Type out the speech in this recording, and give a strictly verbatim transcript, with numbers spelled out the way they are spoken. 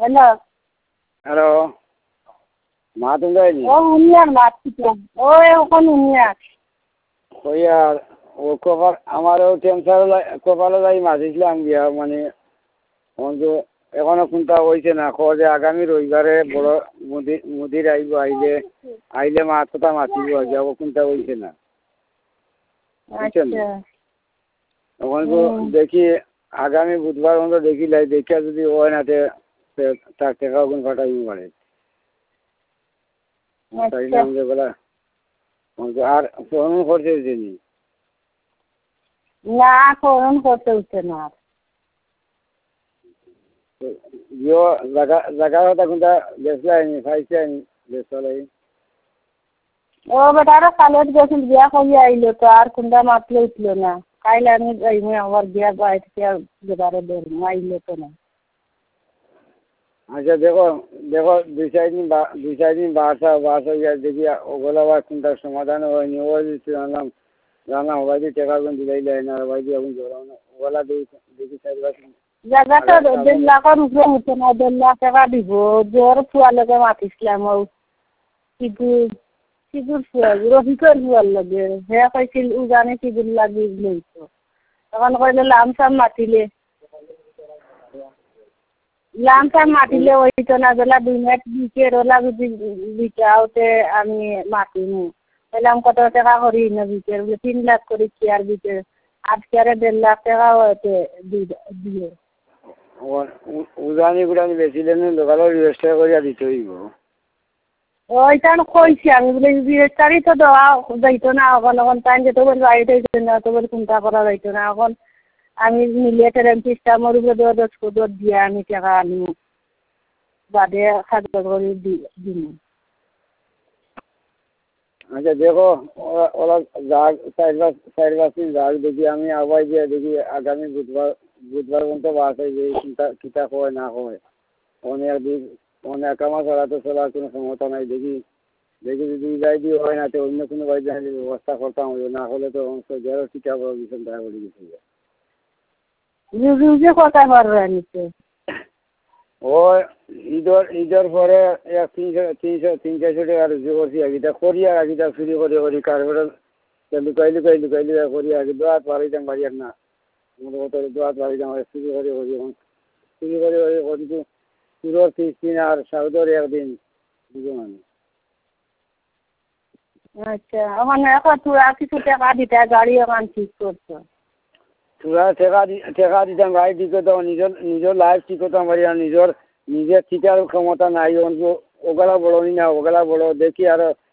hello hello মা তুমি যায়নি ও উনিয়ার মারছিলাম ও এখন উনিয়ার ওই আর ও কপাল আমারও টেনশন কপালে যাই মাঝিছিলাম গিয়া মানে অন্ত এখনো কোনটা হয়েছে না যে আগামী রবিবারে বড় মুদির মুদির আইব আইলে আইলে মা কথা মাতিব যাব কোনটা হয়েছে না বুঝছেন তখন তো দেখি আগামী বুধবার মতো দেখি লাই দেখিয়া যদি হয় না তার টাকা ওগুন ফাটাইব পারে বলা আর ফোন করছে যিনি না ফোন করতে উঠছে না ইয়ো জায়গা জায়গা কথা কোনটা বেসলে আইনি খাইছে আইনি বেসলে ও বেটারা কালেজ গেছিল বিয়া করিয়া আইলো তো আর কোনটা মাতলে উঠলো না কাইলে আমি যাইমু আবার বিয়া বাইরে আর যেবারে ধরবো আইলো তো না আচ্ছা দেখো দেখো দুই চার দিন দুই চার দিন বাসা বাসা গিয়ে দেখি ওগুলো আবার কোনটা সমাধান হয়নি ও জানলাম জানলাম ওবাই দিয়ে টাকা গুণ দিলাই দেয় না ওবাই দিয়ে এখন জোরাও না ওগুলা দেখি দেখি চার পাঁচ জায়গাটা দেড় লাখের উপরে উঠে না দেড় লাখ টাকা দিব জোর ফুয়ালোকে মাতিছিলাম ও সিগুর সিগুর ফুয়া রফিকর ফুয়ার লগে হে কইছিল উজানে সিগুর লাগি লইতো তখন কইলে লামসাম মাতিলে লামসাম মাতিলে ওইতো না বেলা দুই মিনিট বিকের ওলা যদি বিকাওতে আমি মাতিমু বললাম কত টাকা করি না বিকের বলে তিন লাখ করি কি আর বিকের আজকে আর দেড় লাখ টাকা হতে দিয়ে উজানি গুড়ানি বেশি দিন লোকালের রেজিস্টার করিয়া দিতে হইব ওইটা কইছি আমি বলে রেজিস্টারই তো দেওয়া যাইতো না এখন এখন টাইম যেতে বলে বাড়িতে যাইতো না তো বলে চিন্তা করা যাইতো না এখন আমি মিলিয়ে ট্রেন সিস্টেমের উপরে দশ দশ কোদর দিয়ে আমি টাকা আনি বাদে খাদ্য করে দিন আচ্ছা দেখো ওরা ওরা যাক চার পাঁচ চার পাঁচ দিন যাক দেখি আমি আবার গিয়ে দেখি আগামী বুধবার বুধবার পর্যন্ত বাসায় যে চিন্তা কিতা হয় না হয় অনেক দিন অনেক আমার ছাড়া তো চলার কোনো ক্ষমতা নাই দেখি দেখি যদি যাই দিয়ে হয় না তো অন্য কোনো বাড়িতে ব্যবস্থা করতাম হবে না হলে তো যারা চিন্তা করো ভীষণ দেখা করে গেছে রুজে কথা পারবে নিতে ও ঈদর ঈদর পরে এক তিনশো তিনশো তিন চারশো টাকা রুজু করছি আগিটা করি আর আগিটা ফ্রি করে করি কারবার লুকাই লুকাই লুকাই লুকাই করি আগে দোয়াত বাড়িতাম বাড়িয়ার না মোটামুটি দোয়াত বাড়িতাম ফ্রি করে করি এখন ফ্রি করে করি কিন্তু পুরোর তিরিশ দিন আর সাউদর একদিন বুঝো মানে আচ্ছা ওখানে এখন তোরা কিছু টাকা দিতে গাড়ি ওখান ঠিক করছো তোরা টেকা দি টেকা দিতাম গাড়ি ঠিক করতাম নিজের নিজের লাইফ ঠিক করতাম পারি আর নিজের নিজের ঠিকার ক্ষমতা নাই ওগুলা বড় না ওগুলা বড় দেখি আর